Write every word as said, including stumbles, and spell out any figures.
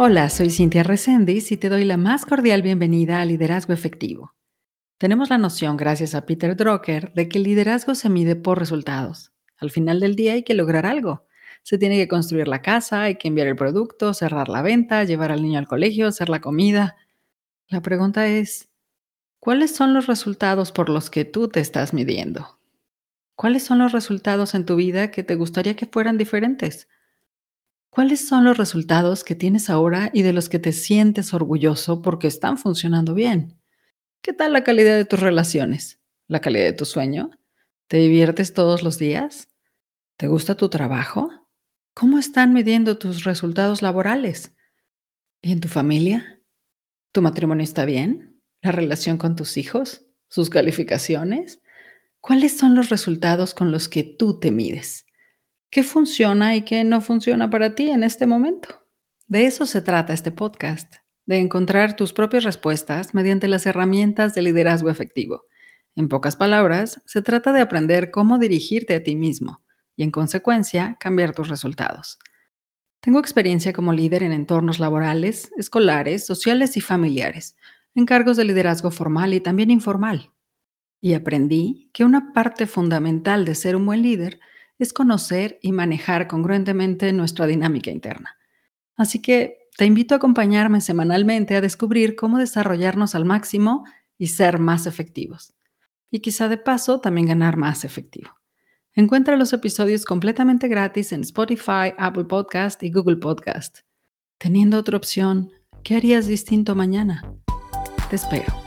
Hola, soy Cintia Reséndiz y te doy la más cordial bienvenida a Liderazgo Efectivo. Tenemos la noción, gracias a Peter Drucker, de que el liderazgo se mide por resultados. Al final del día hay que lograr algo. Se tiene que construir la casa, hay que enviar el producto, cerrar la venta, llevar al niño al colegio, hacer la comida. La pregunta es, ¿cuáles son los resultados por los que tú te estás midiendo? ¿Cuáles son los resultados en tu vida que te gustaría que fueran diferentes? ¿Cuáles son los resultados que tienes ahora y de los que te sientes orgulloso porque están funcionando bien? ¿Qué tal la calidad de tus relaciones? ¿La calidad de tu sueño? ¿Te diviertes todos los días? ¿Te gusta tu trabajo? ¿Cómo están midiendo tus resultados laborales? ¿Y en tu familia? ¿Tu matrimonio está bien? ¿La relación con tus hijos? ¿Sus calificaciones? ¿Cuáles son los resultados con los que tú te mides? ¿Qué funciona y qué no funciona para ti en este momento? De eso se trata este podcast, de encontrar tus propias respuestas mediante las herramientas de liderazgo efectivo. En pocas palabras, se trata de aprender cómo dirigirte a ti mismo y, en consecuencia, cambiar tus resultados. Tengo experiencia como líder en entornos laborales, escolares, sociales y familiares, en cargos de liderazgo formal y también informal. Y aprendí que una parte fundamental de ser un buen líder es conocer y manejar congruentemente nuestra dinámica interna. Así que te invito a acompañarme semanalmente a descubrir cómo desarrollarnos al máximo y ser más efectivos. Y quizá de paso también ganar más efectivo. Encuentra los episodios completamente gratis en Spotify, Apple Podcast y Google Podcast. Teniendo otra opción, ¿qué harías distinto mañana? Te espero.